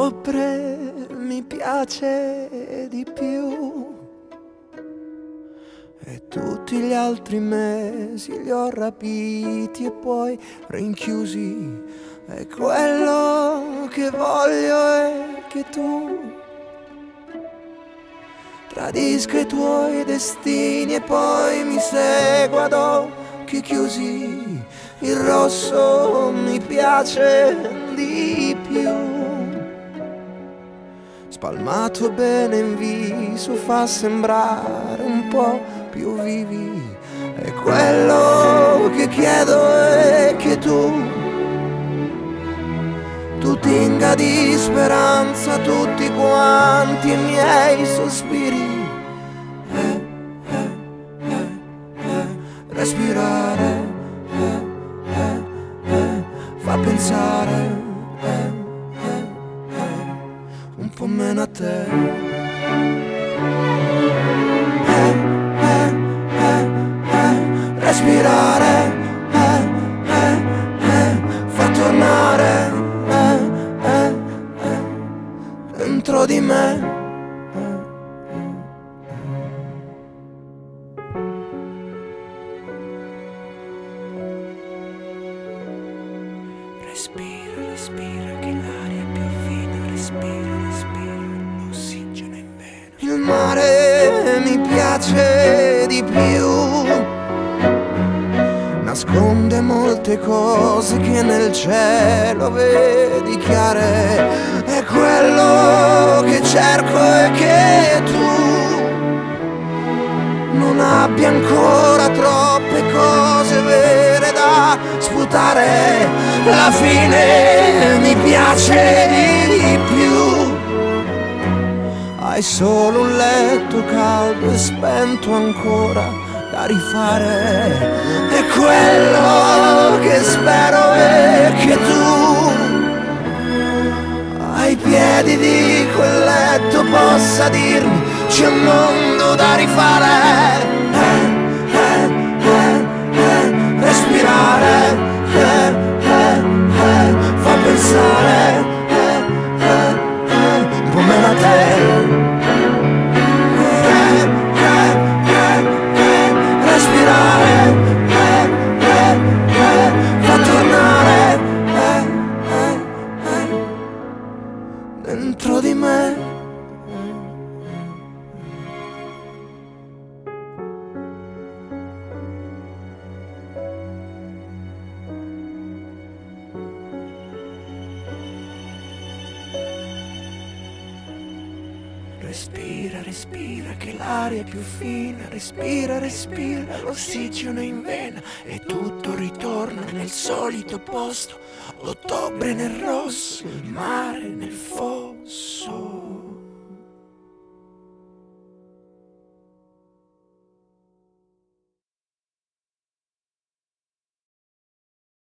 ottobre mi piace di più e tutti gli altri mesi li ho rapiti e poi rinchiusi. E quello che voglio è che tu tradisca i tuoi destini e poi mi segua ad occhi chiusi. Il rosso mi piace di più, spalmato bene in viso fa sembrare un po' più vivi. E quello che chiedo è che tu tinga di speranza tutti quanti i miei sospiri. Respirare fa pensare un po' meno a te. Respirare fa tornare dentro di me. Respira, respira che l'aria è più fina. Respira, respira l'ossigeno in vena. Il mare mi piace di più, nasconde molte cose che nel cielo vedi chiare. E quello che cerco è che tu non abbia ancora troppe cose vere da sputare. La fine mi piace di più, hai solo un letto caldo e spento ancora da rifare. E quello che spero è che tu ai piedi di quel letto possa dirmi c'è un mondo da rifare. Respirare fa pensare un po' meno a te. Respirare fa tornare dentro di me. Respira, respira che l'aria è più fina. Respira, respira l'ossigeno in vena. E tutto ritorna nel solito posto. L'ottobre nel rosso, il mare nel fuoco.